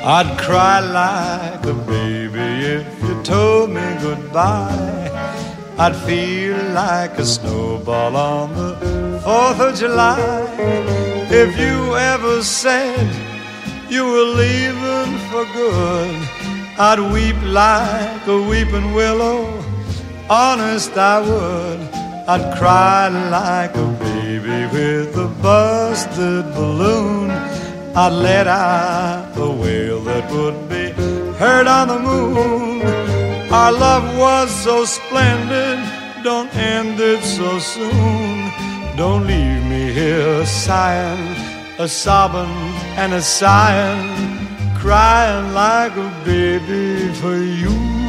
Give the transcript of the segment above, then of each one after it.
I'd cry like a baby if you told me goodbye. I'd feel like a snowball on the 4th of July. If you ever said you were leaving for good, I'd weep like a weeping willow, honest I would. I'd cry like a baby with a busted balloon. I'd let out a wail that would be heard on the moon. Our love was so splendid, don't end it so soon. Don't leave me here sighing, a sobbing and a sighing, crying like a baby for you.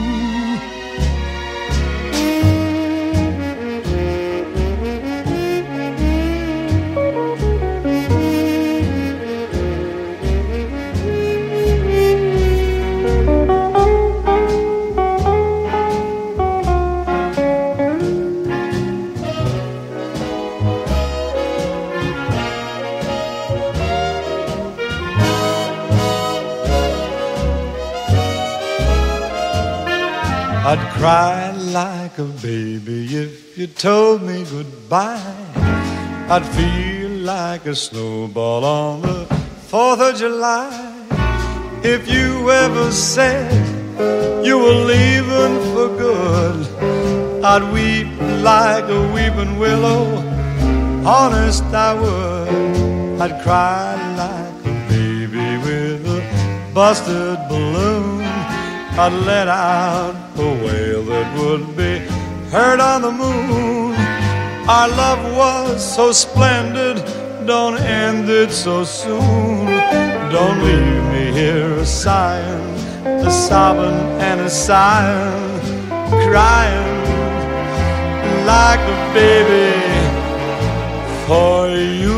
I'd cry like a baby if you told me goodbye. I'd feel like a snowball on the 4th of July. If you ever said you were leaving for good, I'd weep like a weeping willow, honest I would. I'd cry like a baby with a busted balloon. I'd let out a wail that would be heard on the moon. Our love was so splendid, don't end it so soon. Don't leave me here a sighing, a sobbing and a sighing, crying like a baby for you.